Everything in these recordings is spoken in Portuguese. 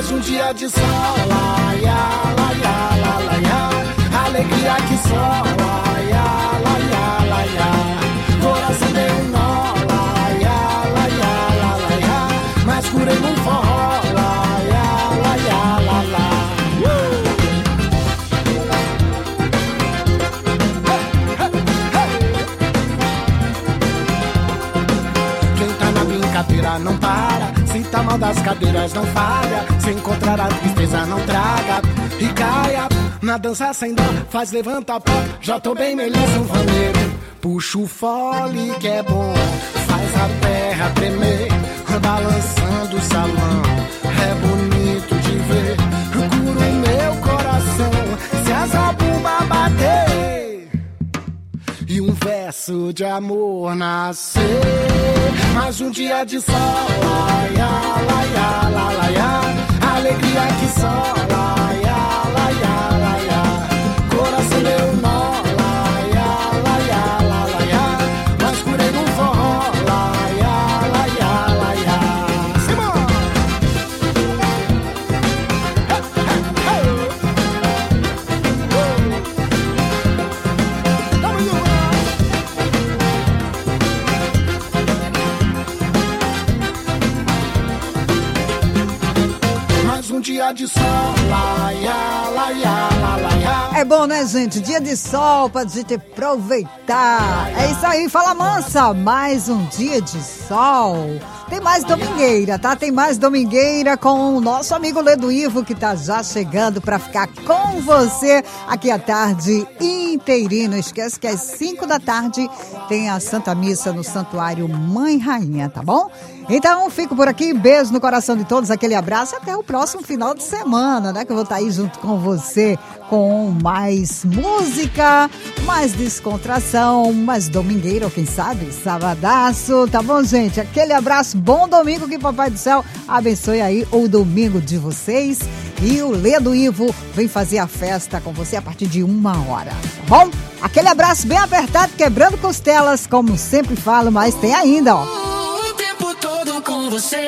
mais um dia de sol, laia, laia, laia, alegria que só, laia, laia, laia, coração deu um nó, laia, laia, laia, mas curei no forró, laia, laia, laia. Quem tá na brincadeira não para, se tá mal das cadeiras não falha, se encontrar a tristeza não traga, e caia na dança sem dó, faz levanta pó, já tô bem melhor sou vaneiro, puxa o fole que é bom, faz a terra tremer, balançando o salão, é bonito de ver, cura o meu coração, se as zabumba bater, e um verso de amor nascer, mais um dia de sol, laia, laia, laia, laia, alegria que só, laia, laia, laia, coração deu nó, laia, laia, laia, laia, mas curei no forró, laia, laia, laia. Simão! Mais um dia de sol, laia, laia, laia. É bom, né, gente? Dia de sol pra gente aproveitar. É isso aí, fala mansa. Mais um dia de sol. Tem mais domingueira, tá? Tem mais domingueira com o nosso amigo Ledo Ivo, que tá já chegando pra ficar com você aqui à tarde inteirinho. Não esquece que às 5 da tarde tem a Santa Missa no Santuário Mãe Rainha, tá bom? Então, fico por aqui, beijo no coração de todos, aquele abraço e até o próximo final de semana, né? Que eu vou estar aí junto com você com mais música, mais descontração, mais domingueira, ou quem sabe, sabadaço, tá bom, gente? Aquele abraço, bom domingo, que Papai do Céu abençoe aí o domingo de vocês. E o Ledo Ivo vem fazer a festa com você a partir de 1h, tá bom? Aquele abraço bem apertado, quebrando costelas, como sempre falo, mas tem ainda, ó. Com você,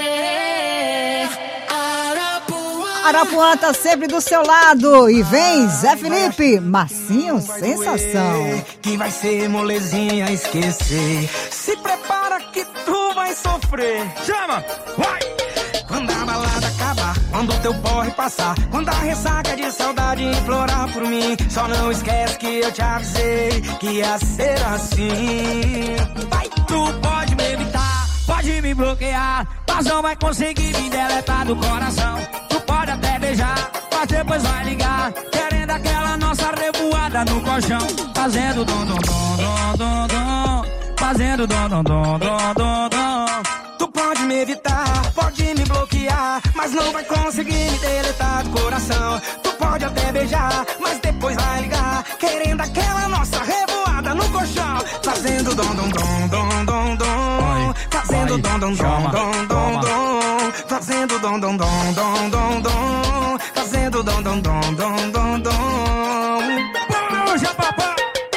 Arapuã tá sempre do seu lado. E vem Zé Felipe, Marcinho Sensação. Que vai ser molezinha esquecer. Se prepara que tu vai sofrer. Chama, vai! Quando a balada acabar, quando o teu porre passar, quando a ressaca de saudade implorar por mim, só não esquece que eu te avisei que ia ser assim. Vai, tu pode me evitar, pode me bloquear, mas não vai conseguir me deletar do coração. Tu pode até beijar, mas depois vai ligar, querendo aquela nossa revoada no colchão, fazendo dom dom dom dom dom dom, fazendo dom dom dom dom dom dom. Tu pode me evitar, pode me bloquear, mas não vai conseguir me deletar do coração. Tu pode até beijar, mas depois vai ligar, querendo aquela nossa revoada no colchão, fazendo dom dom dom dom dom dom, fazendo dom dom dom dom dom dom, fazendo dom dom dom dom dom dom, fazendo dom dom dom dom dom dom. Puxa, papai!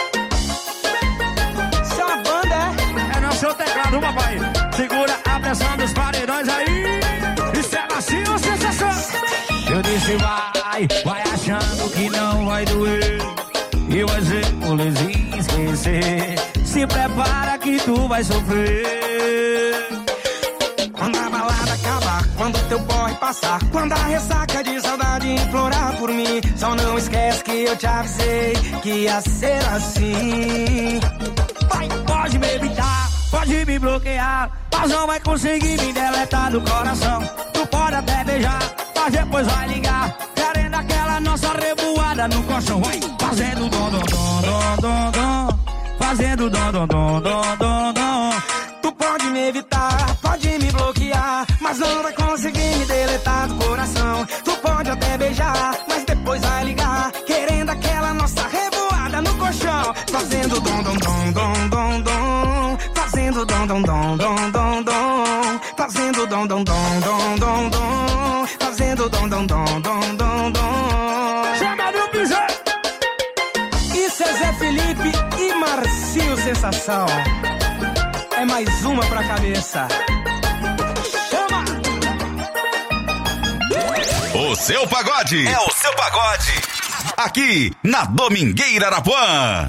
Sua banda é no seu teclado, papai. Segura a pressão dos paredões aí. Isso é Marcinho Sensação. Eu disse vai achando que não vai doer, e vai ser molezinha esquecer. Se prepara que tu vai sofrer. Quando a balada acabar, quando teu porre passar, quando a ressaca de saudade implorar por mim, só não esquece que eu te avisei que ia ser assim. Vai, pode me evitar, pode me bloquear, mas não vai conseguir me deletar do coração. Tu pode até beijar, mas depois vai ligar, querendo aquela nossa revoada no colchão. Vai, fazendo dom dom dom dom dom dom, fazendo dom dom dom dom dom dom. Tu pode me evitar, pode me bloquear, mas não vai conseguir me deletar do coração. Tu pode até beijar, mas depois vai ligar, querendo aquela nossa revoada no colchão, fazendo dom dom dom dom dom dom, fazendo dom dom dom dom dom dom, fazendo dom dom dom dom dom dom, fazendo dom dom dom dom dom dom. Chama no piso! Isso é Zé Felipe e Marcinho Sensação. É mais uma pra cabeça. Chama! O seu pagode. É o seu pagode. Aqui, na Domingueira Arapuã.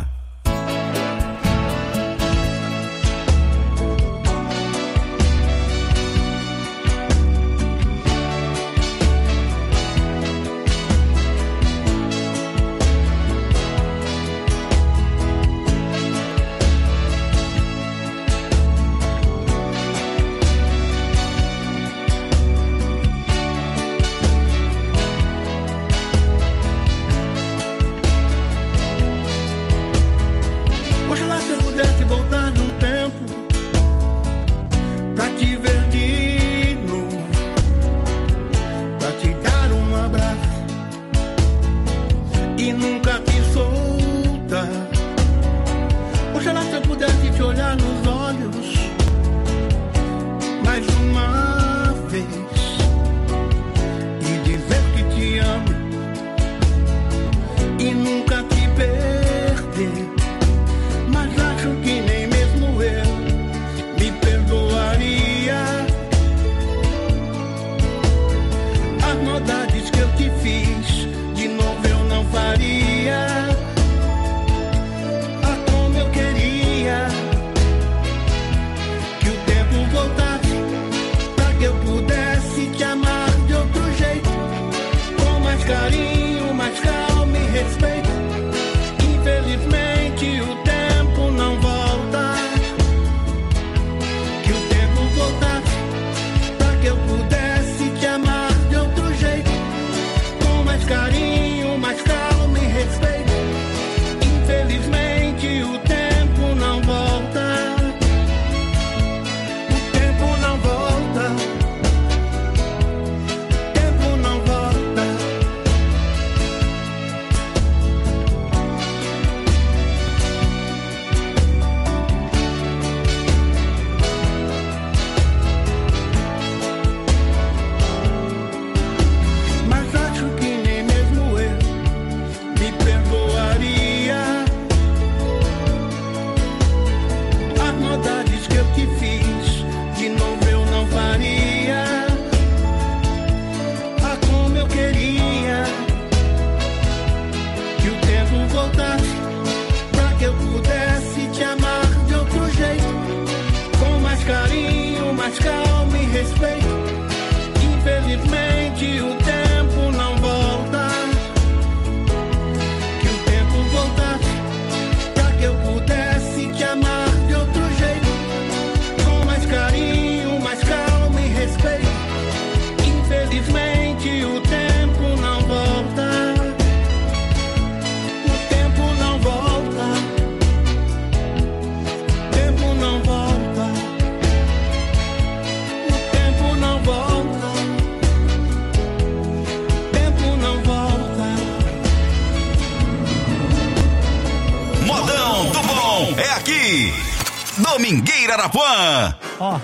Domingueira Arapuã. Ó.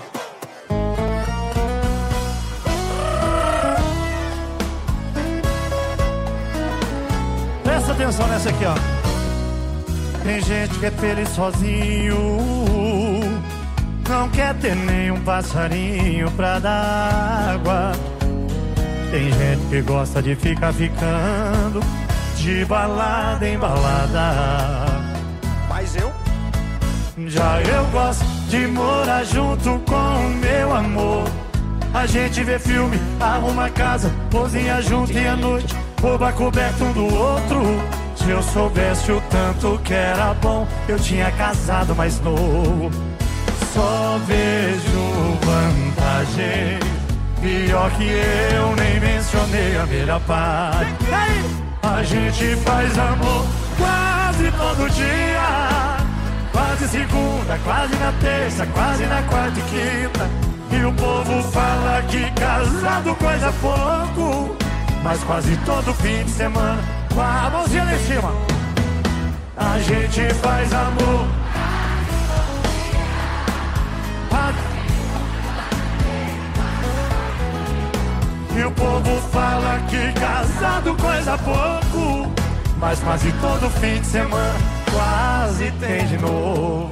Presta atenção nessa aqui, ó. Tem gente que é feliz sozinho, não quer ter nenhum passarinho pra dar água. Tem gente que gosta de ficar ficando de balada em balada. Mas já eu gosto de morar junto com o meu amor. A gente vê filme, arruma casa, cozinha junto e à noite rouba coberto um do outro. Se eu soubesse o tanto que era bom, eu tinha casado mais novo. Só vejo vantagem, pior que eu nem mencionei a melhor parte. A gente faz amor quase todo dia, quase segunda, quase na terça, quase na quarta e quinta. E o povo fala que casado coisa pouco, mas quase todo fim de semana, com a mãozinha lá em cima, a gente faz amor. E o povo fala que casado coisa pouco, mas quase todo fim de semana quase tem de novo.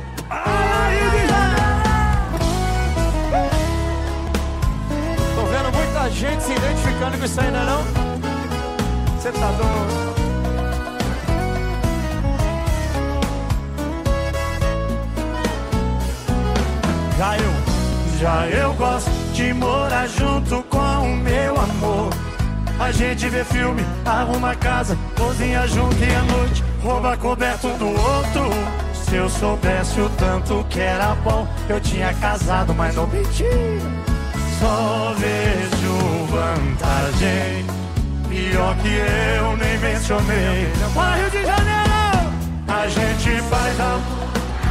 Tô vendo muita gente se identificando com isso aí, não é não? Cê tá doido? Já eu gosto de morar junto com o meu amor. A gente vê filme, arruma casa, cozinha junto e à noite rouba coberto um do outro. Se eu soubesse o tanto que era bom, eu tinha casado, mas não menti. Só vejo vantagem, pior que eu nem mencionei. Mas Rio de Janeiro, a gente faz amor.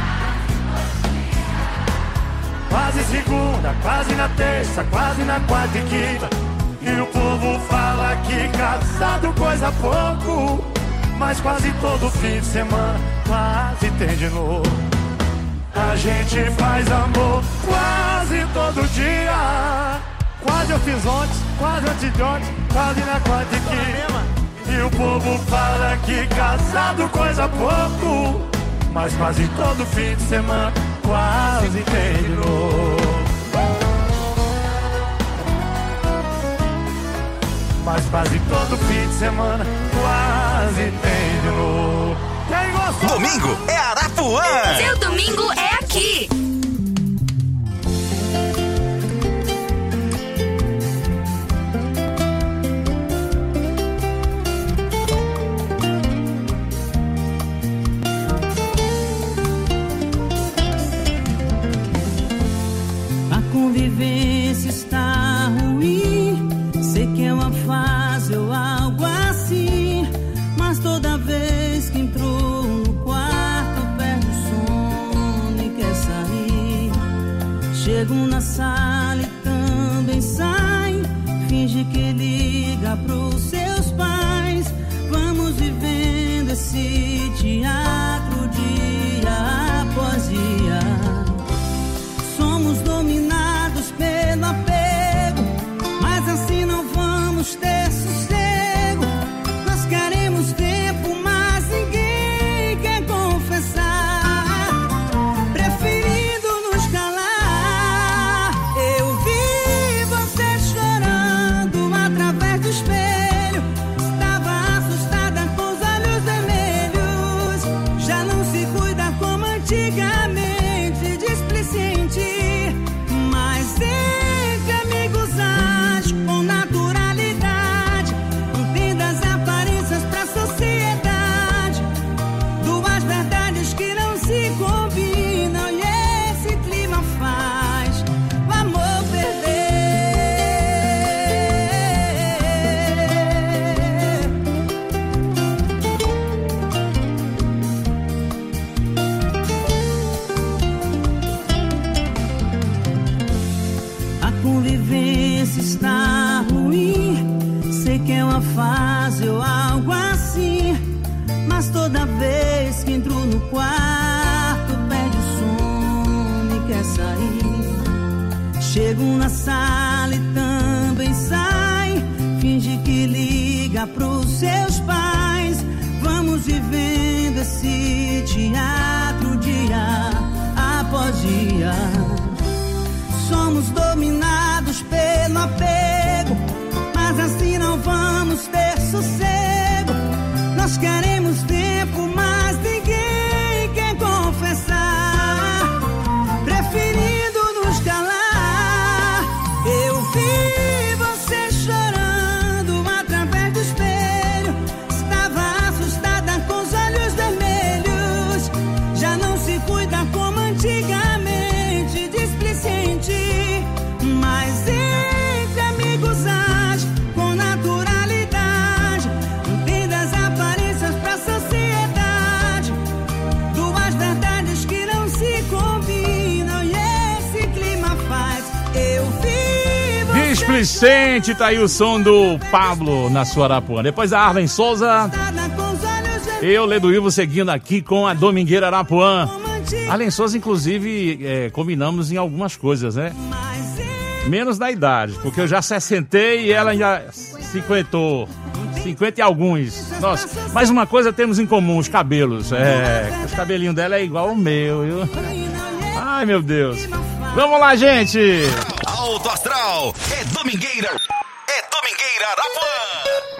Quase segunda, quase na terça, quase na quarta e quinta. E o povo fala que casado coisa pouco, mas quase todo fim de semana quase tem de novo. A gente faz amor quase todo dia. Quase eu fiz ontem, quase antes de ontem, quase na quarta e quinta. E o povo fala que casado coisa pouco, mas quase todo fim de semana quase tem de novo. Mas quase todo fim de semana quase tem de novo. Quem gostou? Domingo é Arapuã. Seu domingo é aqui. Convivência está ruim, sei que é uma fase ou algo assim, mas toda vez que entrou no quarto perde o sono e quer sair. Chego na sala e também sai, finge que liga pros seus pais. Vamos vivendo esse teatro dia após dia. Somos dominados pelo apego, mas assim não vamos ter sossego. Nós queremos tempo, mas ninguém quer confessar, preferindo nos calar. Eu vi você chorando através do espelho, estava assustada com os olhos vermelhos. Já não se cuida como antigamente, displicente. Mas entre amigos age com naturalidade, mantendo as aparências pra sociedade. Duas verdades que não se combinam e esse clima faz o amor perder. A convivência está ruim, sei que é uma fase ou algo assim, mas toda vez que entro no quarto perde o sono e quer sair. Chego na sala e também sai, finge que liga pros seus pais. Vamos vivendo esse teatro dia após dia. Somos dominados pelo apego, mas assim não vamos ter sossego. Nós queremos tempo, mas ninguém quer confessar, preferindo nos calar. Eu vi você chorando através do espelho, estava assustada com os olhos vermelhos. Já não se cuida como antigamente, displicente. Mas entre amigos age com naturalidade, mantendo as aparências pra sociedade. Duas verdades que não se combinam e esse clima faz eu vivo. Displicente, tá aí o som do Pablo na sua Arapuã. Depois a Arlen Souza, eu, Ledo Ivo, seguindo aqui com a Domingueira Arapuã. Arlen Souza, inclusive, combinamos em algumas coisas, né? Menos na idade, porque eu já 60 e ela já 50 e alguns. Nossa, mais uma coisa temos em comum, os cabelos. Os cabelinhos dela é igual ao meu, viu? Ai, meu Deus. Vamos lá, gente. Alto Astral é Domingueira. É Domingueira Arapuã.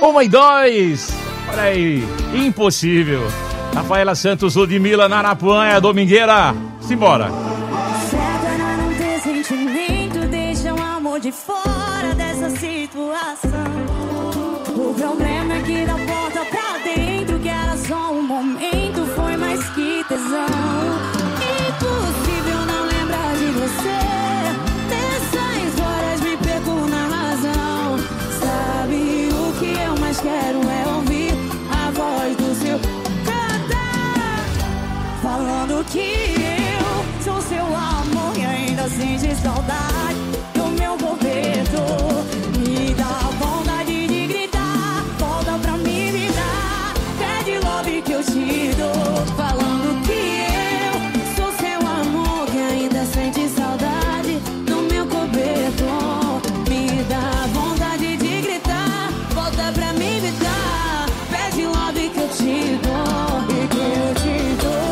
1h02. Olha aí, impossível. Rafaela Santos, Ludmilla, Narapuã, é a domingueira. Simbora. Certo era não ter sentimento, deixa o amor de fora dessa situação. O problema é que da porta pra dentro, que era só um momento, foi mais que tesão. Impossível não lembrar de você. Nessas horas me perco na razão. Sabe o que eu mais quero é ouvir a voz do seu cantar, falando que eu sou seu amor e ainda sente saudade do meu cobertor. Me dá vontade de gritar, volta pra mim, me dá, pede love que eu te dou. Falando que eu sou seu amor que ainda sente saudade do meu cobertor. Me dá vontade de gritar, volta pra mim, me dá, pede love que eu te dou. E que eu te dou.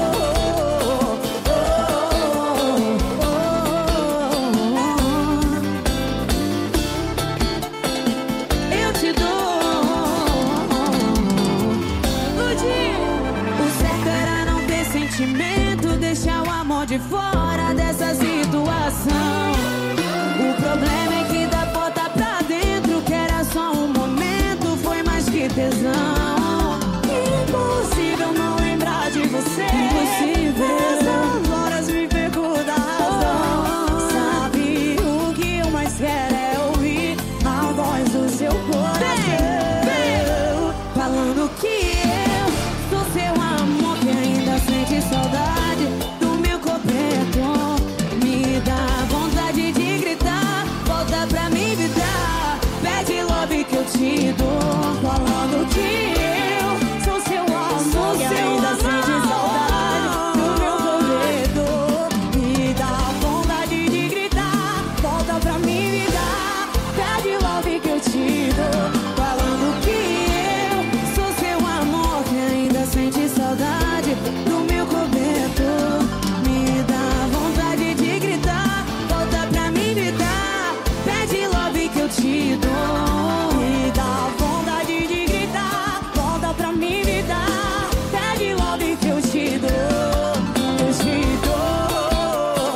Deixar o amor de fora dessa situação. O problema é que da porta pra dentro, que era só um momento, foi mais que tesão. Impossível não lembrar de você. Impossível. Essas horas me perco da razão. Sabe o que eu mais quero é ouvir a voz do seu coração, falando que eu sou seu amor que ainda sente saudade do meu cobertor. Me dá vontade de gritar, volta pra mim, me dá, pede love que eu te dou. Falando que eu sou seu amor que ainda sente saudade do meu cobertor. Me dá vontade de gritar, volta pra mim, me dá, pede love que eu te dou. Falando que eu sou seu amor que ainda sente saudade do meu cobertor. Me dá vontade de gritar, volta pra mim, me dá, pede love que eu te dou. Me dá vontade de gritar, volta pra mim, me dá, pede love que eu te dou. Eu te dou.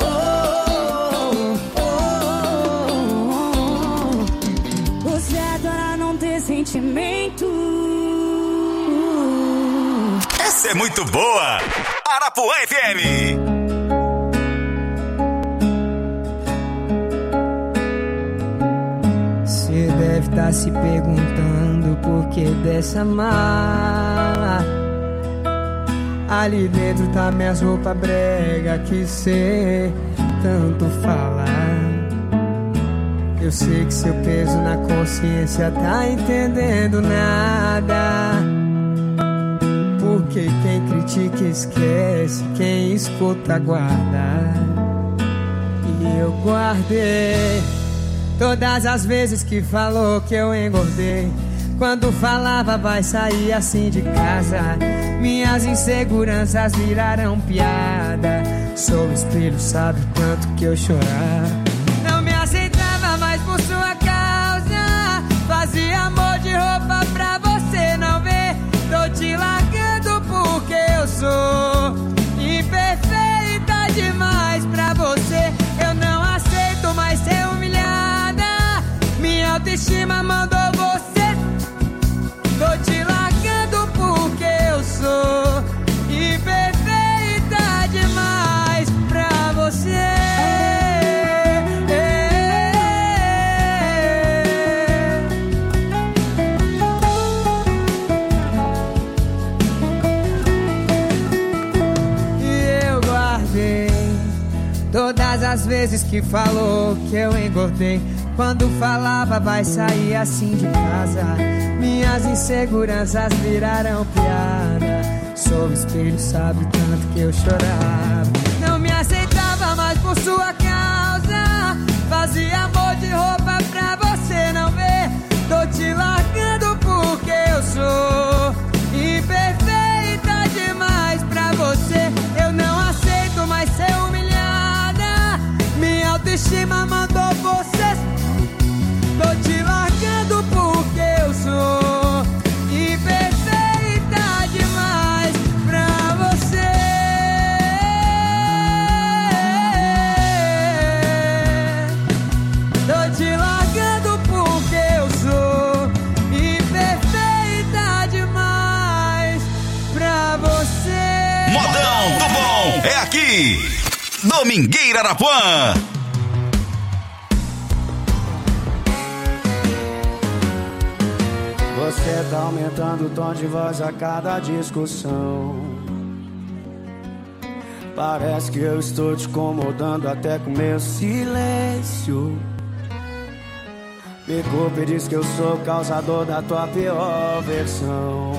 O certo era não ter sentimento. Essa é muito boa! Arapuã FM! Cê deve estar se perguntando por que dessa mala. Ali dentro tá minhas roupas brega que cê tanto fala. Eu sei que seu peso na consciência tá entendendo nada. Porque quem critica esquece, quem escuta guarda. E eu guardei todas as vezes que falou que eu engordei. Quando falava vai sair assim de casa, minhas inseguranças viraram piada. Sou o espelho, sabe o tanto que eu chorava. Não me aceitava mais por sua causa. Fazia amor de roupa pra você não ver. Tô te largando porque eu sou imperfeita demais pra você. Eu não aceito mais ser humilhada. Minha autoestima mandou você. Tô te largando porque eu sou imperfeita demais pra você. Todas as vezes que falou que eu engordei. Quando falava vai sair assim de casa, minhas inseguranças viraram piada. Sou o espelho, sabe o tanto que eu chorava. Não me aceitava mais por sua causa. Fazia amor de roupa pra você não ver. Tô te largando porque eu sou imperfeita demais pra você. Eu não aceito mais ser humilhada. Minha autoestima mandou você. Tô te largando porque eu sou aqui, Domingueira Arapuã. Você tá aumentando o tom de voz a cada discussão. Parece que eu estou te incomodando até com meu silêncio. Me culpa e diz que eu sou o causador da tua pior versão.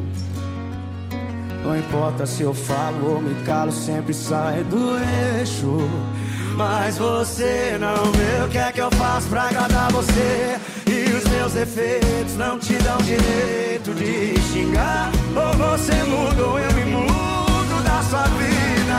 Não importa se eu falo ou me calo, sempre sai do eixo. Mas você não vê o que é que eu faço pra agradar você. E os meus defeitos não te dão direito de xingar. Ou você muda ou eu me mudo da sua vida.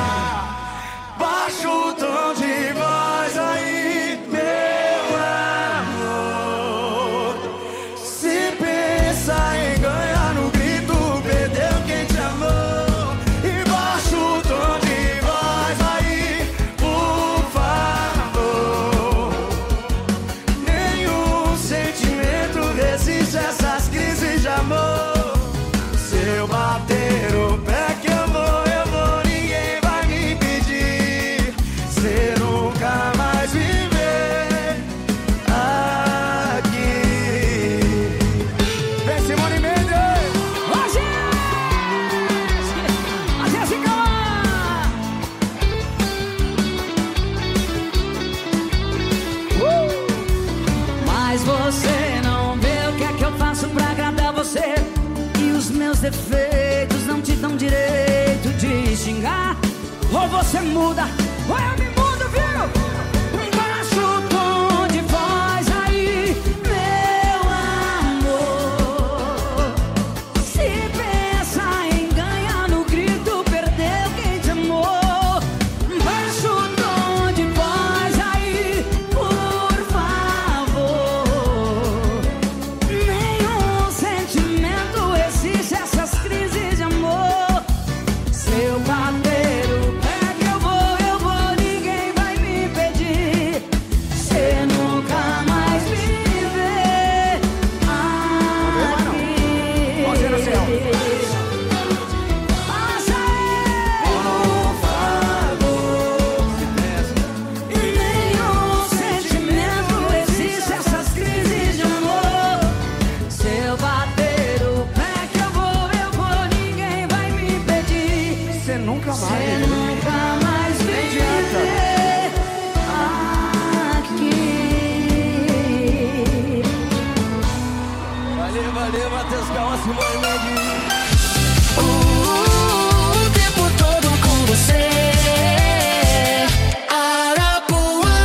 Baixa o tom de voz aí, meu amor. Se pensa em ganhar no grito, perdeu quem te amou. E baixa o tom de voz aí, por favor. Nenhum sentimento resiste a essas crises de amor. Se eu bater o pé que eu vou, ninguém vai me impedir. Cê nunca mais viver aqui. Vem Simone Mendes! Hoje a Jéssica! Mas você não vê o que é que eu faço pra agradar você. E os meus defeitos não te dão direito de xingar. Ou você muda, ou eu me mudo, viu? Baixa o tom de voz aí, meu amor. Se pensa em ganhar no grito, perdeu quem te amou. Baixa o tom de voz aí, por favor. Nenhum sentimento resiste a essas crises de amor. Se eu bater o pé que eu vou, ninguém vai me impedir. Cê nunca mais me vê aqui. Pode ir no céu. Passa por favor. E nenhum sentimento resiste a essas crises de amor. Se eu bater o pé que eu vou, ninguém vai me impedir. Você nunca Cê mais. nunca mais me adianta. vê aqui. Valeu, Matheus Calma, Simone Mendes. O tempo todo com você, Arapuã.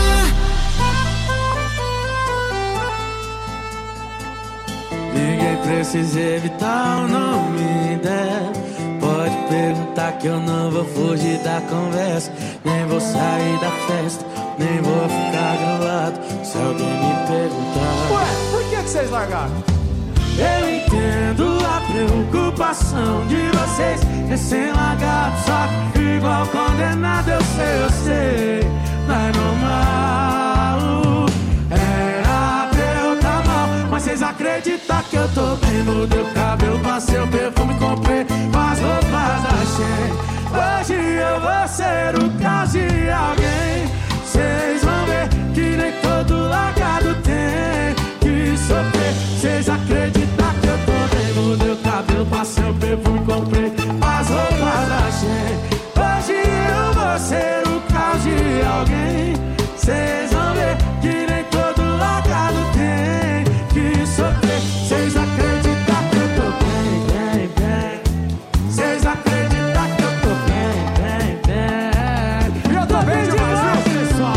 Ninguém precisa evitar o nome dela. Pode perguntar que eu não vou fugir da conversa. Nem vou sair da festa, nem vou ficar grilado se alguém me perguntar. Ué, por que vocês largaram? Eu entendo a preocupação de vocês. Recém-largado, só que igual condenado. Eu sei, não é normal. Era pra eu tá mal, mas vocês acreditam que eu tô bem? Mudei o cabelo, passei o perfume, comprei as roupas da Shein. Hoje eu vou ser o caso de alguém. Vocês vão ver que nem todo largado tem que sofrer. Vocês acreditam que eu tô bem? Mudei o cabelo, passei o perfume, comprei as roupas da Shein. Hoje eu vou ser o caso de alguém. Vocês vão ver que nem todo largado tem que sofrer. Vocês acreditam que eu tô bem, bem, bem. Vocês acreditam que eu tô bem, bem, bem. Eu tô bem demais, pessoal.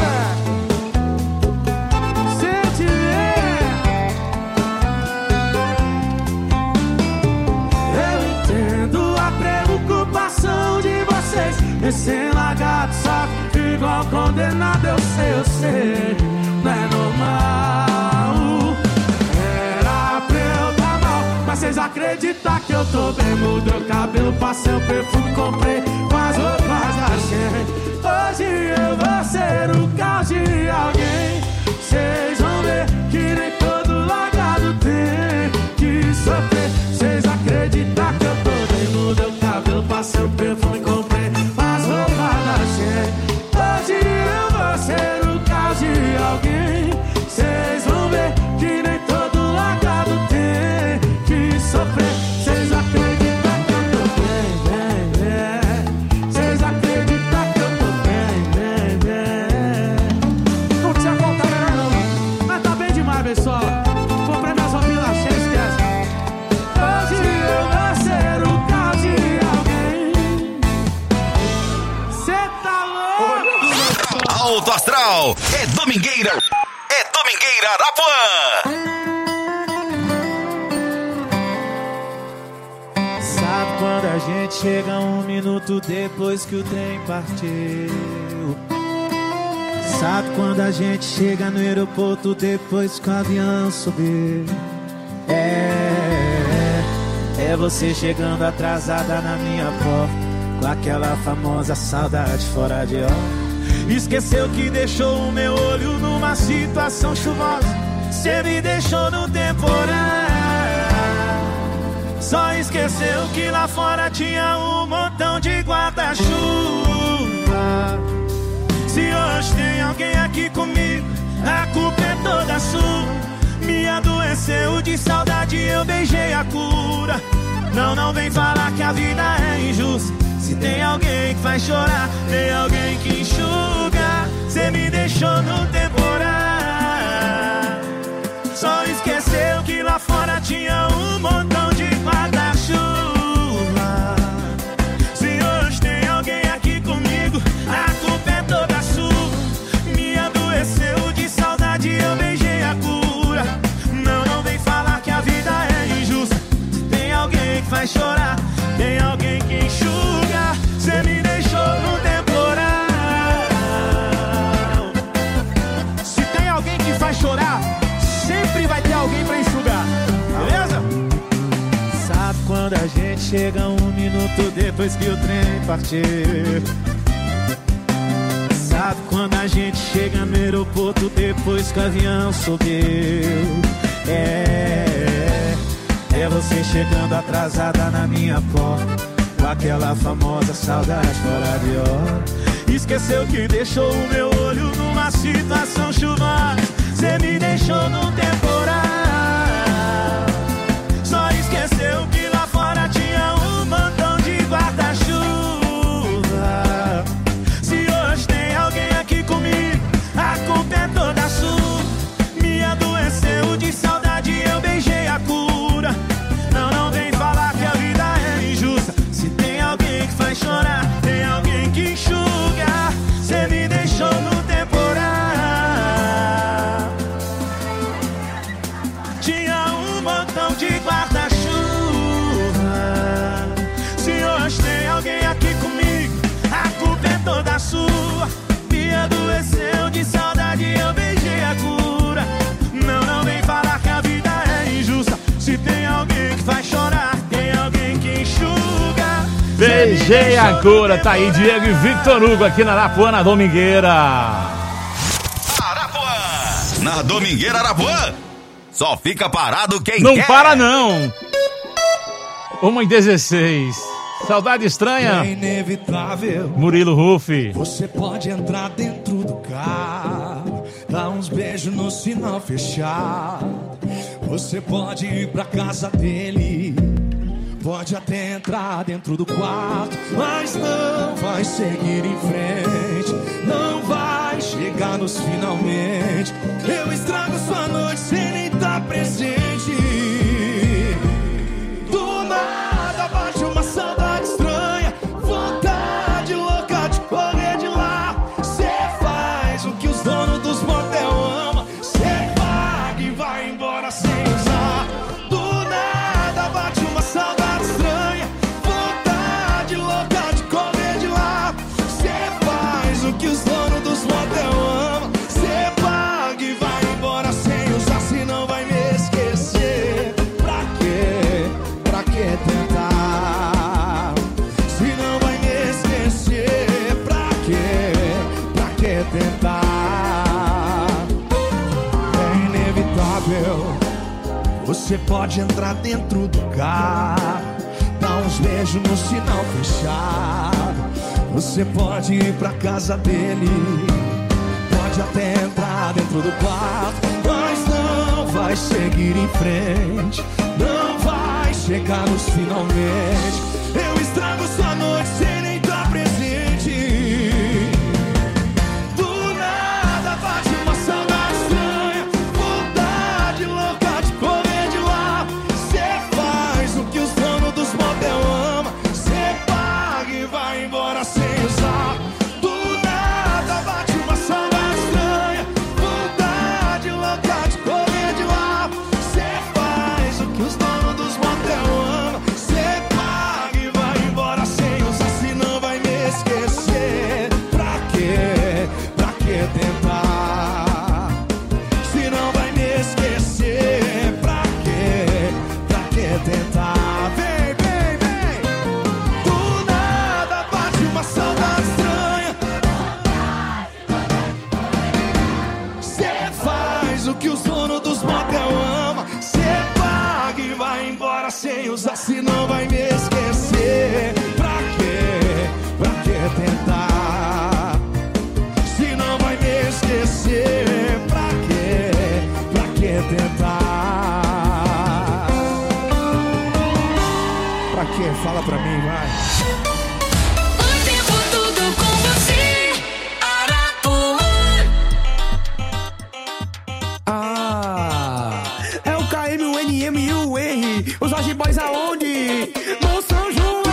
Sente eu entendo a preocupação de vocês. Recém-largado, só igual condenado. Eu sei, não é normal. Era pra eu tá mal, mas vocês acreditam que eu tô bem? Mudei o cabelo, passei o perfume, comprei as roupas da Shein. Hoje eu vou ser o caos de alguém. Vocês vão ver que nem todo largado tem que sofrer. Vocês acreditam que eu tô bem? Mudei o cabelo, passei o perfume, comprei as roupas da legal. É Domingueira Arapuã. Sabe quando a gente chega 1 minuto depois que o trem partiu? Sabe quando a gente chega no aeroporto depois que o avião subiu? É você chegando atrasada na minha porta, com aquela famosa saudade fora de hora. Esqueceu que deixou o meu olho numa situação chuvosa, cê me deixou no temporal. Só esqueceu que lá fora tinha um montão de guarda-chuva. Se hoje tem alguém aqui comigo, a culpa é toda sua. Me adoeceu de saudade, eu beijei a cura. Não vem falar que a vida é injusta. Se tem alguém que faz chorar, tem alguém que enxuga. Cê me deixou no temporal. Só esqueceu que lá fora tinha um montão de guarda-chuva. Se hoje tem alguém aqui comigo, a culpa é toda sua. Me adoeceu de saudade, eu beijei a cura. Não vem falar que a vida é injusta. Se tem alguém que faz chorar, tem alguém que enxuga. Cê me deixou no temporal. Se tem alguém que faz chorar, sempre vai ter alguém pra enxugar, beleza? Sabe quando a gente chega 1 minuto depois que o trem partiu? Sabe quando a gente chega no aeroporto depois que o avião subiu? É você chegando atrasada na minha porta, com aquela famosa saudade fora de hora. Esqueceu que deixou o meu olho numa situação chuvosa. Cê me deixou no temporal. Só esqueceu que lá fora tinha um montão de guarda-chuva. Se hoje tem alguém aqui comigo, a culpa é toda sua. Me adoeceu de saudade, eu beijei a cura. Não vem falar que a vida é injusta. Se tem alguém que faz chorar, tem alguém que enxuga. Cê me deixou no temporal. Tinha um montão de guarda-chuva. Se hoje tem alguém aqui comigo, a culpa é toda sua. Me adoeceu de saudade, eu beijei a cura. Não vem falar que a vida é injusta. Se tem alguém que faz chorar, tem alguém que enxuga. Beijei a cura, tá aí Diego e Victor Hugo aqui na Arapuã, na Domingueira. Arapuã, na Domingueira Arapuã. Só fica parado quem não quer. Não para não. 1h16. Saudade estranha. É inevitável. Murilo Rufi. Você pode entrar dentro do carro, dar uns beijos no sinal fechado. Você pode ir pra casa dele, pode até entrar dentro do quarto, mas não vai seguir em frente, não vai chegar nos finalmente. Eu estrago sua noite sem nem estar presente. Do nada bate uma saudade estranha, vontade louca de correr de lá. Cê faz o que os donos dos motel amam, cê paga e vai embora sem usar. Do nada bate uma saudade estranha, vontade louca de correr de lá. Cê faz o que os donos dos motel amam, cê paga e vai embora sem usar. Se não vai me esquecer, pra quê? Pra que tentar? Se não vai me esquecer, pra quê? Pra que tentar? É inevitável. Você pode entrar dentro do carro, dar uns beijos no sinal fechado. Você pode ir pra casa dele, pode até entrar dentro do quarto, mas não vai seguir em frente, não vai chegar nos finalmente. Eu estrago sua noite sem nem estar presente. Do nada bate uma saudade estranha, vontade louca de correr de lá. Cê faz o que os donos dos motel amam, cê paga e vai embora sem usar. Do nada bate uma saudade estranha, que os donos dos motel amam. Cê paga e vai embora sem usar, se não vai me esquecer. Pra quê? Pra que tentar? Se não vai me esquecer, pra quê? Pra que tentar? Vem, vem, vem. Do nada bate uma saudade estranha. Cê faz o que os donos dos motel amam. Cê paga e vai embora sem usar, se não vai me esquecer. Pra quê? Pra que tentar? Se não vai me esquecer, pra quê? Pra que tentar? Pra quê? Fala pra mim, vai. O tempo todo com você, Arapuã. Ah, é o KM, o NM e o R. Os Lost Boys aonde? No São João.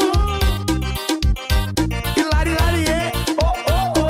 Hilari, Hilari, oh, oh, oh.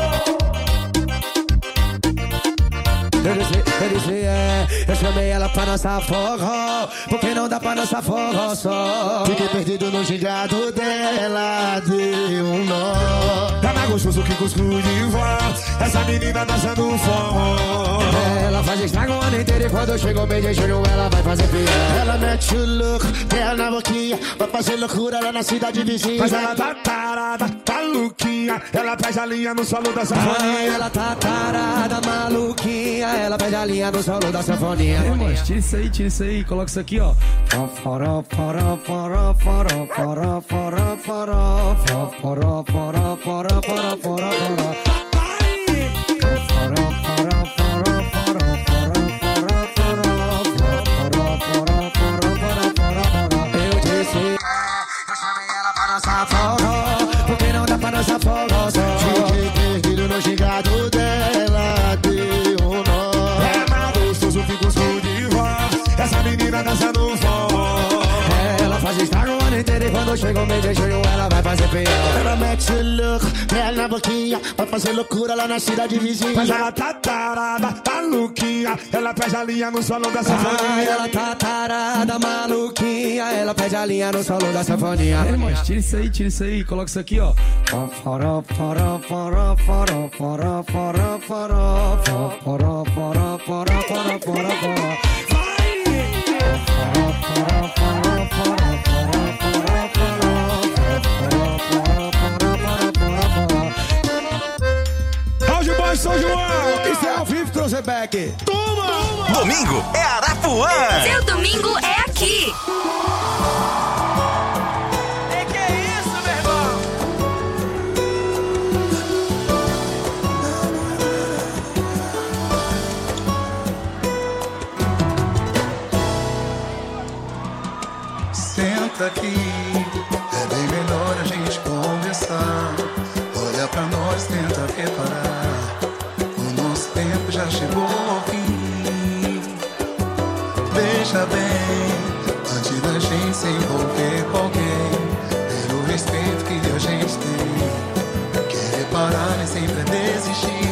Eu chamei ela pra dançar forró, porque não dá pra dançar forró só. Fiquei perdido no gingado dela, deu um nó. Tá mais gostoso que cuscuz de vó, essa menina dançando um forró. Ela faz estrago o ano inteiro e quando chega o mês de julho ela vai fazer pior. Ela mete o louco, ela na boquinha, vai fazer loucura lá na cidade vizinha. Mas ela tá tarada, tá louquinha, ela pede a linha no solo da sanfoninha. Ela tá tarada, maluquinha, ela pede a linha no solo da sanfoninha. Mas tira isso aí, coloca isso aqui, ó. Foró, foró, foró, foró, foró, foró, foró, foró, foró, foró, foró, foró, foró. Eu disse, eu chamei ela pra dançar forró, porque não dá pra dançar forró só. Fiquei perdido no gingado dela, deu um nó. É mais gostoso que cuscuz de vó, essa menina dançando um forró. Ela faz estrago o ano inteiro e quando chega o mês de julho ela vai fazer pior. Ela mete o louco, ela na boquinha, vai fazer loucura lá na cidade vizinha. Mas ela tá tarada, tá louquinha, ela pede a linha no solo da sanfoninha. Ela tá tarada, maluquinha, ela pede a linha no solo da sanfoninha. Mas tira isso aí, coloca isso aqui, ó. Foró, foró, foró, foró, foró, foró, foró, foró, foró, foró, foró, foró, foró. São João, isso é ao vivo, Cruzebeck. Toma! Domingo é Arapuã. Seu domingo é aqui. Que é isso, meu irmão? Senta aqui, é bem melhor a gente conversar. Olha pra nós, tenta reparar. O nosso tempo já chegou ao fim. Veja bem, antes da gente se envolver com alguém, pelo respeito que a gente tem, querer parar nem sempre é desistir.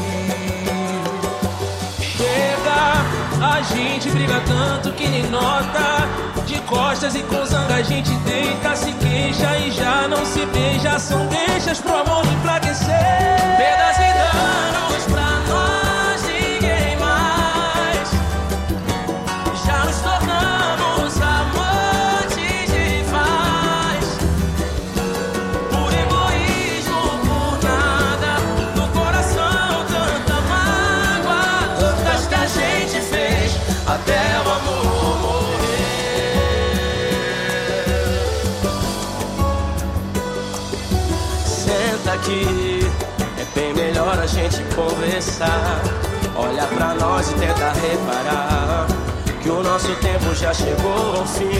Chega, a gente briga tanto que nem nota. De costas e com zanga a gente deita, se queixa e já não se beija. São deixas pro amor enfraquecer. Perdas e danos pra nós, ninguém mais. Já nos tornamos amantes de paz. Por egoísmo, por nada. No coração tanta mágoa, tantas que a gente fez até o amor morrer. Aqui é bem melhor a gente conversar. Olha pra nós e tenta reparar que o nosso tempo já chegou ao fim.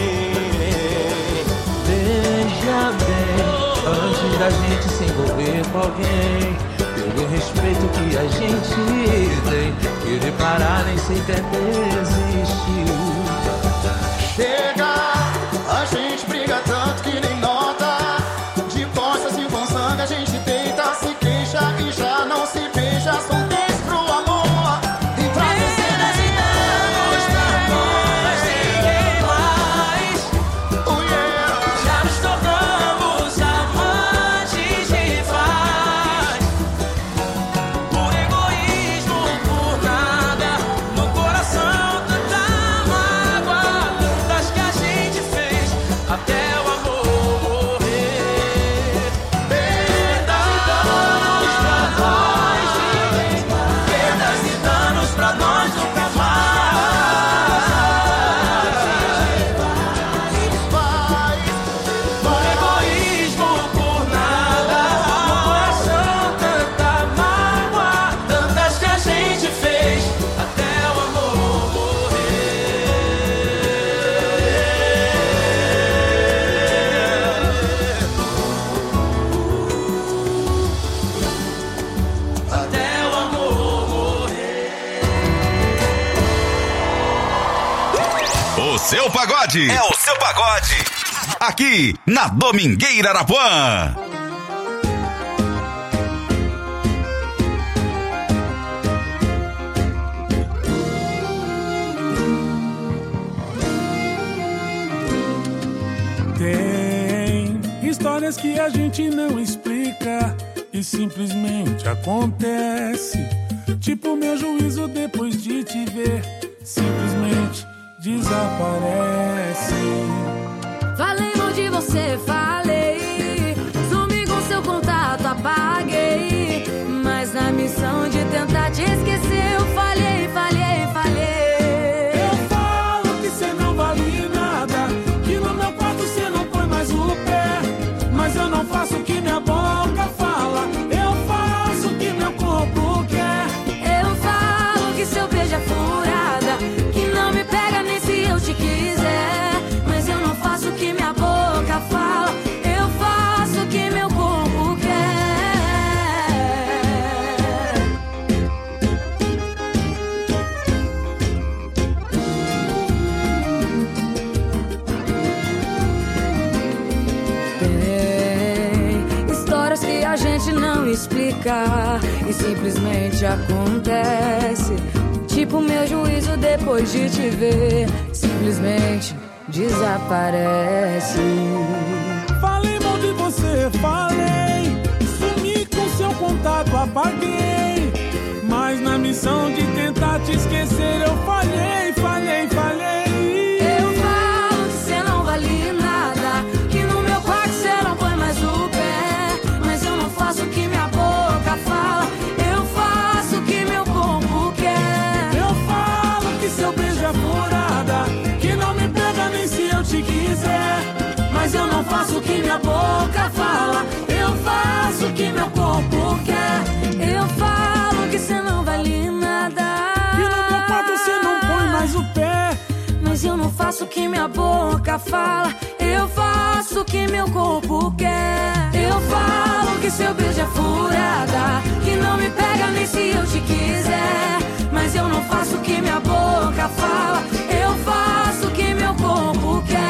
Veja bem, antes da gente se envolver com alguém, pelo respeito que a gente tem, querer parar nem sempre desistir. Chega, a gente briga tanto que nem nota. De costas e com sangue a gente deita, se queixa e já não se beija. São 10 pro amor, enfraquecer as ideias. Ninguém mais. seu pagode. É o seu pagode. Aqui na Domingueira Arapuã. Tem histórias que a gente não explica e simplesmente acontece. Tipo meu juízo depois de te ver, simplesmente desaparece. Falei mal de você, falei. Sumi com seu contato, apaguei. Mas na missão de tentar te esquecer, eu falhei, falhei, falhei. Eu falo que cê não vale nada, que no meu quarto cê não põe mais o pé. Mas eu não faço o que minha boca fala, eu faço o que meu corpo quer. Eu falo que seu beijo é furada, que não me pega nem se eu te quiser. Mas eu não faço o que minha boca fala, eu faço o que meu corpo quer. Tem histórias que a gente não explica e simplesmente acontece. Tipo meu juízo depois de te ver, simplesmente desaparece. Falei mal de você, falei. Sumi com seu contato, apaguei. Mas na missão de tentar te esquecer, eu falhei, falhei, falhei. Eu falo que cê não vale nada, que no meu quarto cê não põe mais o pé. Mas eu não faço o que minha boca fala, eu faço o que meu corpo quer. Eu falo que seu beijo é furada, que não me pega nem se eu te quiser. Mas eu não faço o que minha boca fala, eu faço o que meu corpo quer. Eu falo que cê não vale nada, que no meu quarto cê não põe mais o pé. mas eu não faço o que minha boca fala, eu faço o que meu corpo quer. Eu falo que seu beijo é furada, que não me pega nem se eu te quiser. Mas eu não faço o que minha boca fala, eu faço o que meu corpo quer.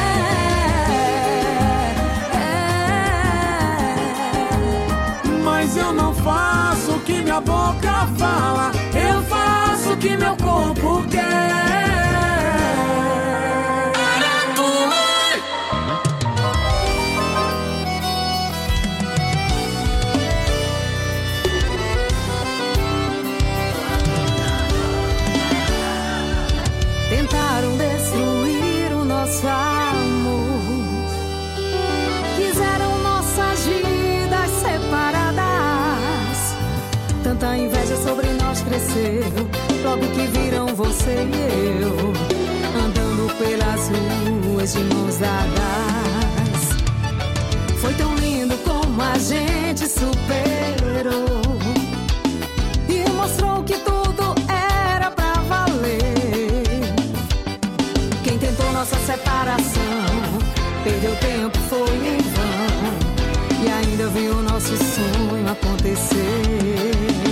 Mas eu não faço o que minha boca fala, eu faço o que meu corpo quer. Tentaram destruir o nosso amor, quiseram nossas vidas separadas. Tanta inveja sobre nós cresceu, logo que viram você e eu andando pelas ruas de mãos dadas. Foi tão lindo como a gente superou e mostrou que tudo era pra valer. Quem tentou nossa separação perdeu tempo, foi em vão, e ainda viu o nosso sonho acontecer.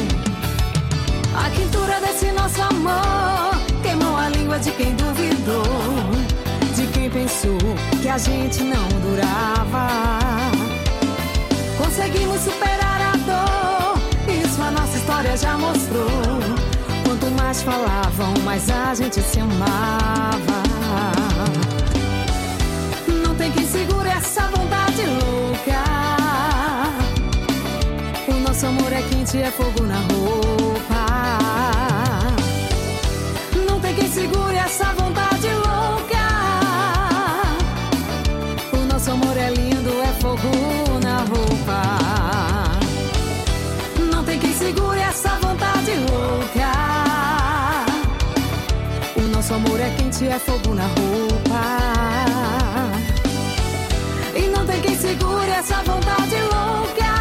A quintura desse nosso amor queimou a língua de quem duvidou, de quem pensou que a gente não durava. Conseguimos superar a dor, isso a nossa história já mostrou. Quanto mais falavam, mais a gente se amava. Não tem quem segure essa vontade louca. O nosso amor é quente, é fogo na roupa. Não tem quem segure essa vontade louca. O nosso amor é lindo, é fogo na roupa. Não tem quem segure essa vontade louca. O nosso amor é quente, é fogo na roupa. E não tem quem segure essa vontade louca.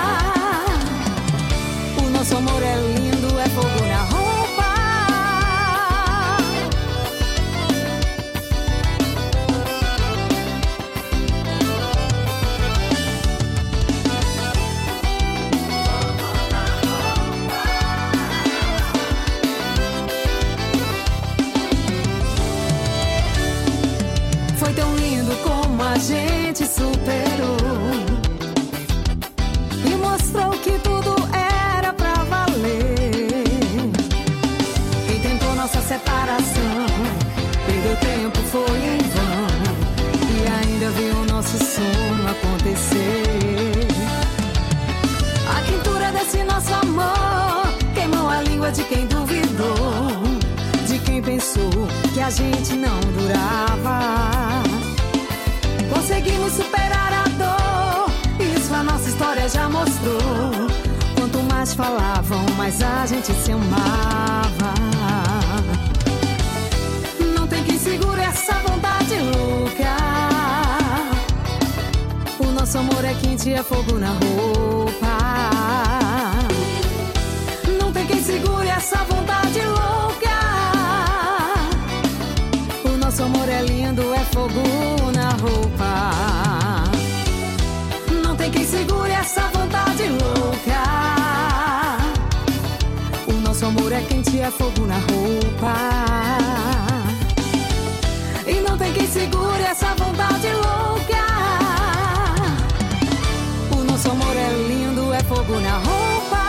O nosso amor é lindo, é fogo na roupa. gente superou e mostrou que tudo era pra valer. Quem tentou nossa separação perdeu tempo, foi em vão, e ainda viu o nosso sonho acontecer. A quentura desse nosso amor queimou a língua de quem duvidou, de quem pensou que a gente não durava. Conseguimos superar a dor, isso a nossa história já mostrou. Quanto mais falavam, mais a gente se amava. Não tem quem segure essa vontade louca. O nosso amor é quente, é fogo na roupa. Não tem quem segure essa vontade louca. O nosso amor é lindo, é fogo na roupa. Não tem quem segure essa vontade louca. O nosso amor é quente, é fogo na roupa. E não tem quem segure essa vontade louca. O nosso amor é lindo, é fogo na roupa.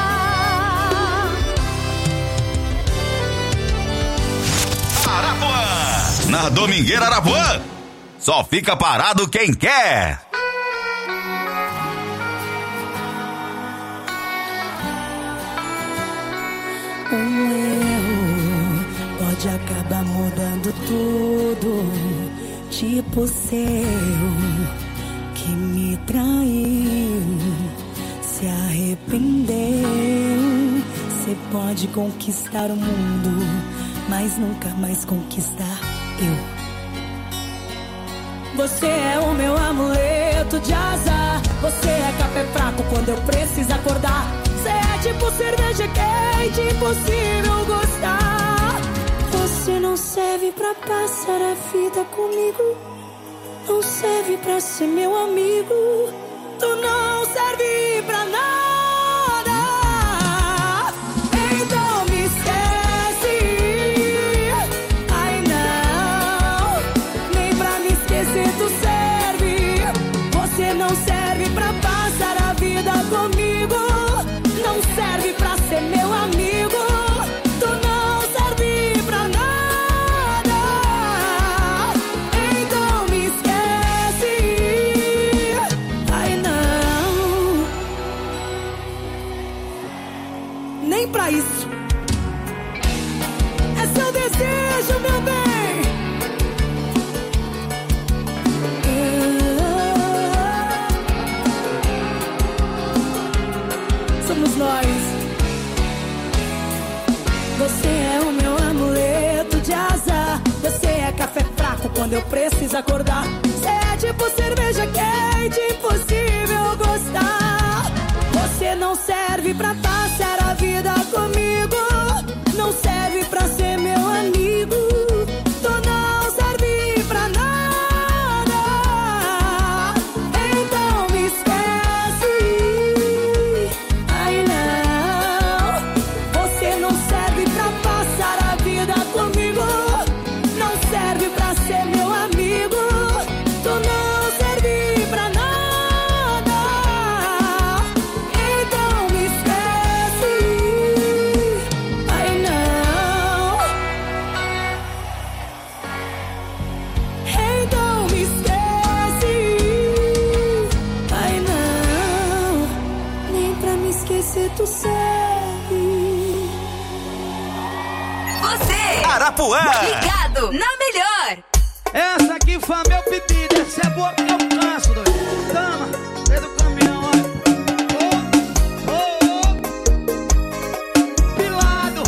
Arapuã, na Domingueira Arapuã, só fica parado quem quer. Um erro pode acabar mudando tudo. Tipo seu que me traiu, se arrependeu. Você pode conquistar o mundo, mas nunca mais conquistar eu. Você é o meu amuleto de azar. Você é café fraco quando eu preciso acordar. Você é tipo cerveja quente, impossível gostar. Você não serve pra passar a vida comigo, não serve pra ser meu amigo. Tu não serve pra nada. Então me esquece. Ai não, nem pra me esquecer tu serve. Você não serve pra passar a vida comigo, não serve pra ser meu amigo. Tu não serve pra nada. Então me esquece. Ai não, nem pra isso. É seu desejo, meu bem. Somos nós. Você é o meu amuleto de azar. Você é café fraco quando eu preciso acordar. Você é tipo cerveja quente, impossível gostar. Você não serve pra passar a vida comigo, não serve pra ser meu amigo. Tu não serve pra nada. Então me esquece. Ai não, você não serve pra passar a vida comigo, não serve pra ser meu amigo. Tu não serve pra nada. Então me esquece. Ai não, então me esquece. Ai não, nem pra me esquecer tu serve. Você, Arapuã, ligado na melhor. Essa aqui foi meu pedido, essa é boa que eu canso, doido. Tama, dentro do caminhão, olha. Pilado.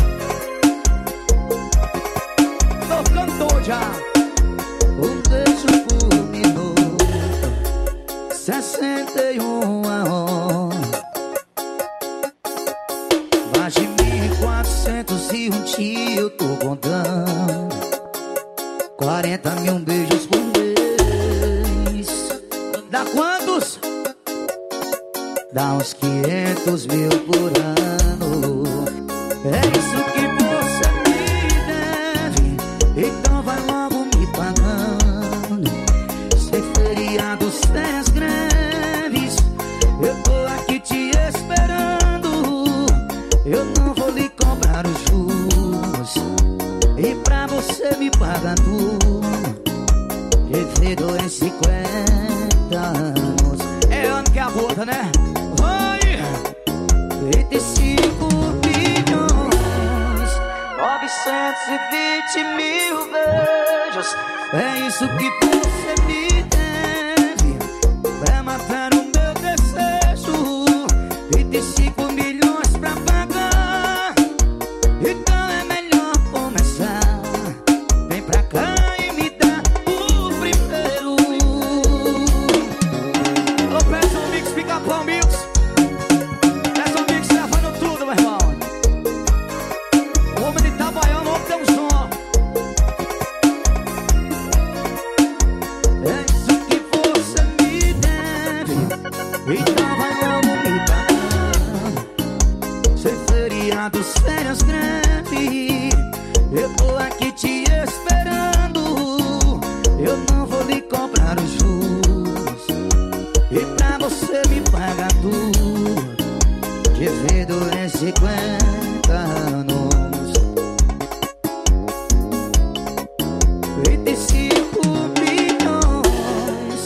Tô cantor já. Um beijo por minuto, 61 a hora. Mais de 1.401 tio eu tô contando. 40 mil beijos por mês. Dá quantos? Dá uns 500 mil por ano. É isso que você me deve, então vai logo me pagando. Sem ferir em 50 anos. É ano que a volta, né? Vai! 35 bilhões, 920 mil beijos. É isso que você me deve pra matar o meu desejo. 25 milhões pra pagar. Então é melhor começar. Vem pra cá e me dá o primeiro. Alô, peça um mix, pica-pau mix. Peça um mix, levando tudo, meu irmão. O homem de Itabaiana, o homem tem um som. É isso que você me deve. Então vai logo me dar. Sem feriados, férias, greve. Eu tô aqui te esperando. Eu não vou lhe cobrar os juros. E pra você me pagar tudo, divido em 50 anos. 25 bilhões,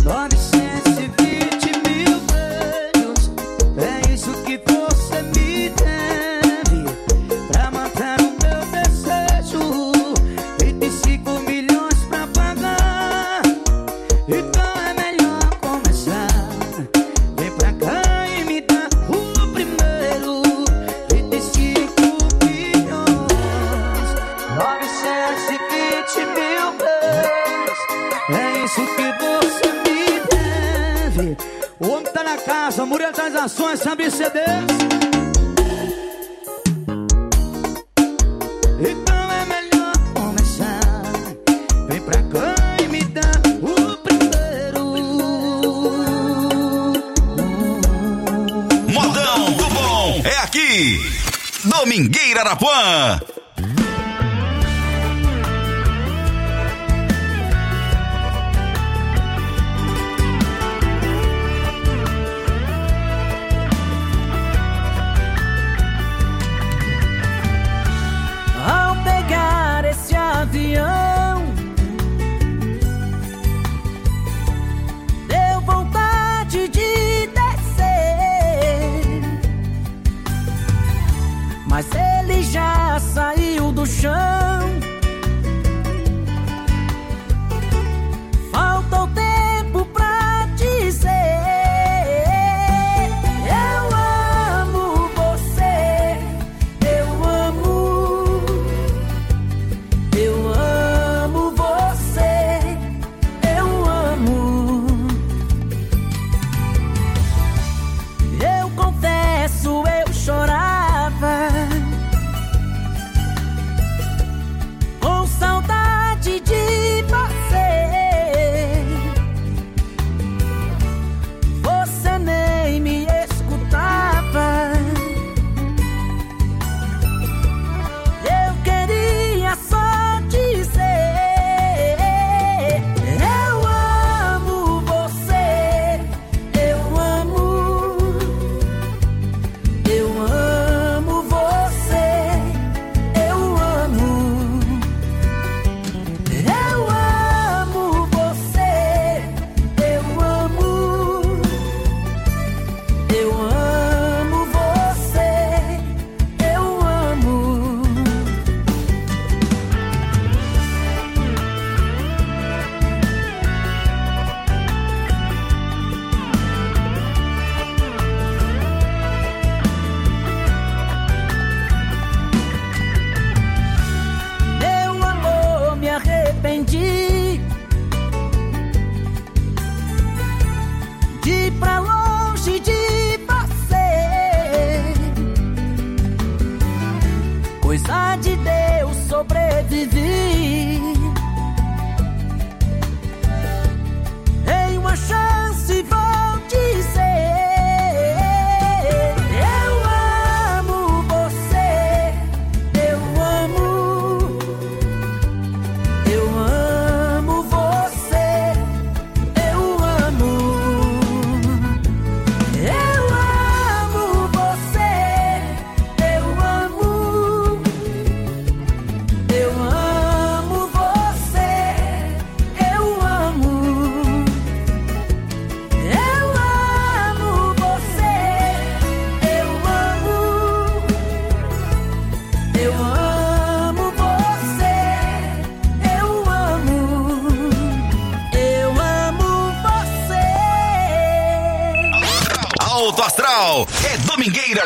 920 mil beijos. É isso que você me deve pra matar o meu desejo. 25 milhões pra pagar. Então é melhor começar. Vem pra cá e me dá o primeiro. 25 bilhões, 920 mil beijos. É isso que você me deve. O homem tá na casa, Murilo das Ações, sabe CDs. Então é melhor começar. Vem pra cá e me dá o primeiro. Modão do Bom é aqui. Domingueira Arapuã. Ao pegar esse avião, deu vontade de descer, mas ele já saiu Astral. É Domingueira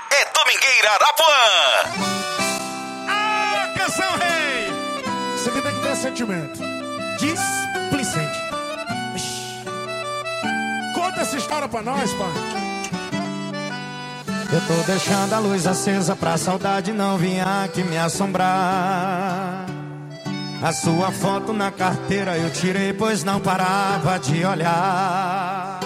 Arapuã. Ah, canção rei. Isso aqui tem que ter sentimento. Displicente. Conta essa história pra nós, pai. Eu tô deixando a luz acesa pra saudade não vir aqui me assombrar. A sua foto na carteira eu tirei, pois não parava de olhar.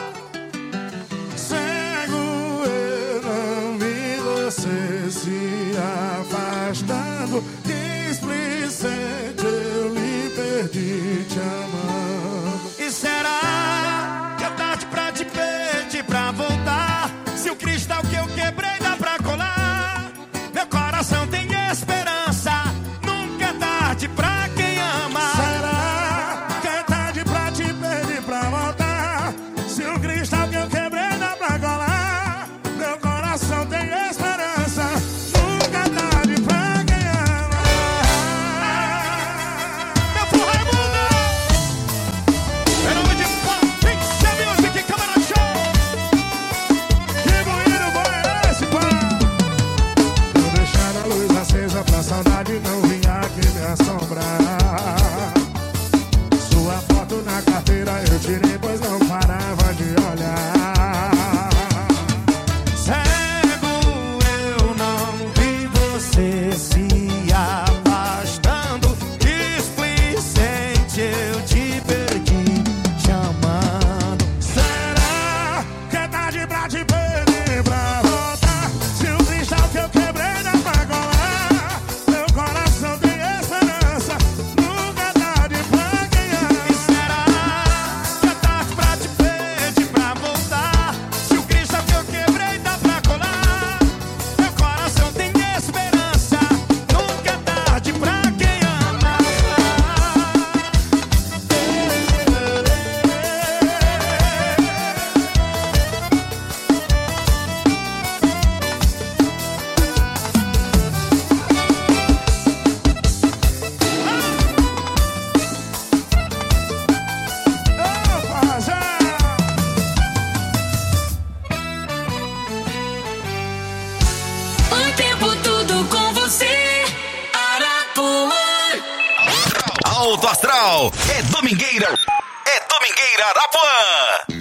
Cego, eu não vi você se afastando. Displicente, eu lhe perdi te amando. E será que é tarde pra te pedir pra voltar? Se o cristal que eu quebrei dá pra colar, meu coração tem esperança. Nunca é tarde pra quem ama. Será que é tarde pra te pedir pra voltar? Se o cristal que eu quebrei dá pra colar, meu coração tem esperança. Nunca é tarde pra quem ama. Meu porra é mundo. Em nome de Pink Music, Câmara Show. Que bonito bom é esse, pá. Tô deixando a luz acesa pra saudade não vir aqui me assombrar. Sua foto na carteira eu tirei, pois não parava de olhar. Cego, eu não vi você se afastando. Displicente, eu te perdi te amando. Será que é tarde pra te pedir pra voltar? Se o cristal que eu quebrei dá pra colar, meu coração tem esperança. Nunca é tarde pra quem ama. E será que é tarde pra te pedir pra voltar? Se o cristal que eu quebrei dá pra colar, meu coração tem esperança. Nunca é tarde pra quem ama. O tempo todo com você, Arapuã. Alto Astral. É Domingueira Arapuã.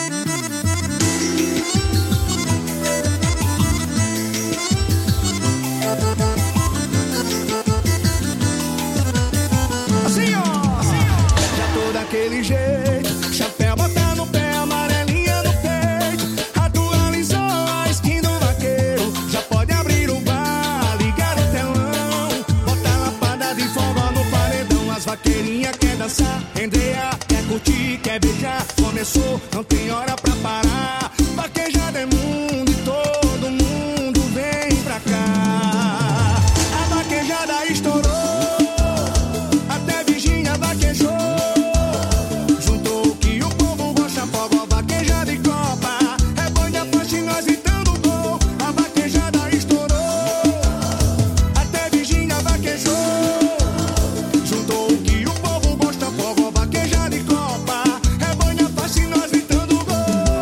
Assim, ó. Já tô daquele jeito, chapéu botar no pé, amarelinha no peito. Atualizou a skin do vaqueiro. Já pode abrir o bar, ligar o telão, botar lapada de forró no paredão. As vaqueirinhas quer dançar, Andrea quer curtir, quer beijar. Começou, não tem hora pra parar. Vaquejada é mundo e todo mundo vem pra cá. A vaquejada estourou, até Virgínia vaquejou. Juntou o que o povo gosta, forró, vaquejada e copa. É banha forte, nós gritando gol. A vaquejada estourou, até Virgínia vaquejou. Juntou o que o povo gosta, forró, vaquejada e copa. É banha forte, nós gritando gol.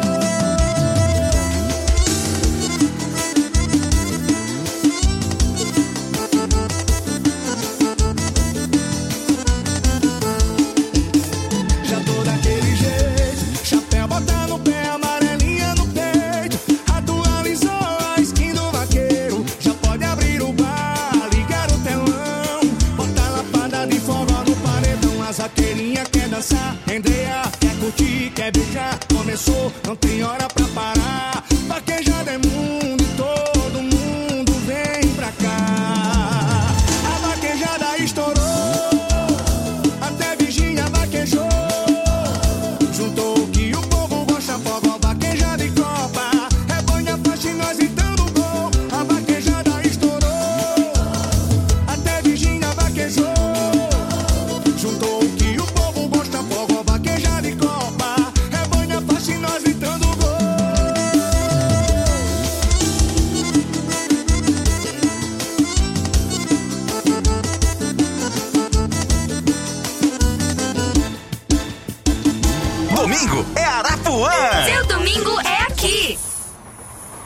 Já tô daquele jeito, chapéu botar no pé, amarelinha no peito. Atualizou a skin do vaqueiro. Já pode abrir o bar, ligar o telão, botar lapada de forró no paredão. As vaqueirinhas quer dançar, Andrea quer curtir, quer beijar. Começou, não tem hora pra parar. Vaquejada é mundo e todo mundo vem pra cá. A vaquejada estourou, até Virgínia vaquejou. Juntou o que o povo gosta, forró, vaquejada e copa. É banha forte, nós gritando gol. A vaquejada estourou, até Virgínia vaquejou. Juntou o que o povo gosta, forró, vaquejada e copa. É banha forte, nós gritando gol. Domingo é Arapuã. Seu domingo é aqui.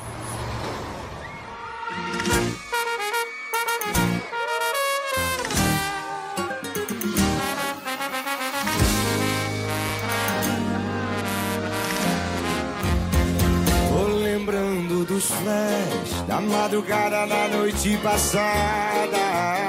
flash da madrugada na noite passada.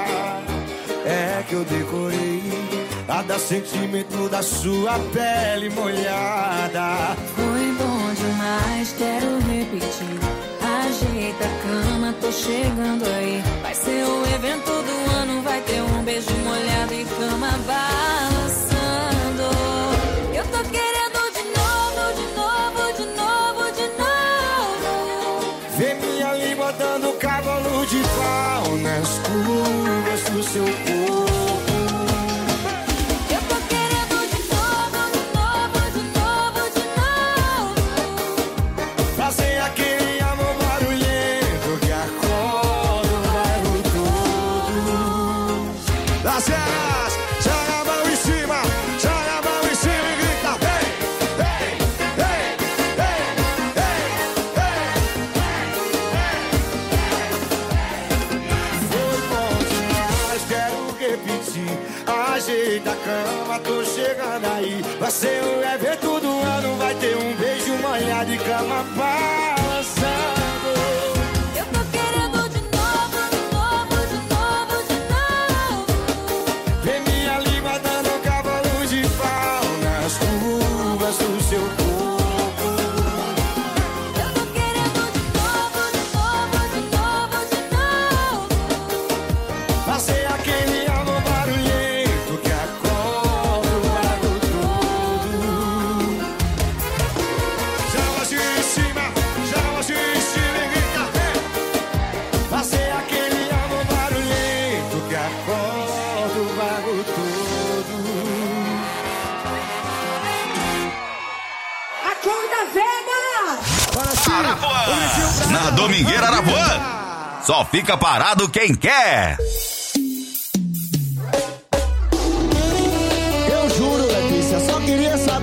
É que eu decorei cada sentimento da sua pele molhada. Foi bom demais, quero repetir. Ajeita a cama, tô chegando aí. Vai ser o evento do ano, vai ter um beijo molhado e cama balançando. Eu tô querendo de novo, de novo, de novo, de novo. Vê minha língua dando cavalo de pau nas curvas do seu corpo. Eu tô querendo de novo, de novo, de novo, de novo. Fazer aquele amor barulhento que acorda o bairro todo. Das cenas, joga a mão em cima, joga a mão em cima e grita: hey, hey, hey, hey, hey, hey. Foi bom demais, quero repetir. Ajeita a cama, tô chegando aí. Vai ser o evento do ano, vai ter um beijo molhado e cama balançando. Eu tô querendo de novo, de novo, de novo, de novo. Vê minha língua dando cavalo de pau nas curvas do seu corpo. Eu tô querendo de novo, de novo, de novo, de novo. Fazer aquele amor barulhento que acorda o bairro todo. Joga assim em cima, joga assim em cima e grita: hey. Fazer aquele amor barulhento que acorda o bairro todo. Acorda, Vega! Arapuã, na Domingueira Arapuã. Só fica parado quem quer.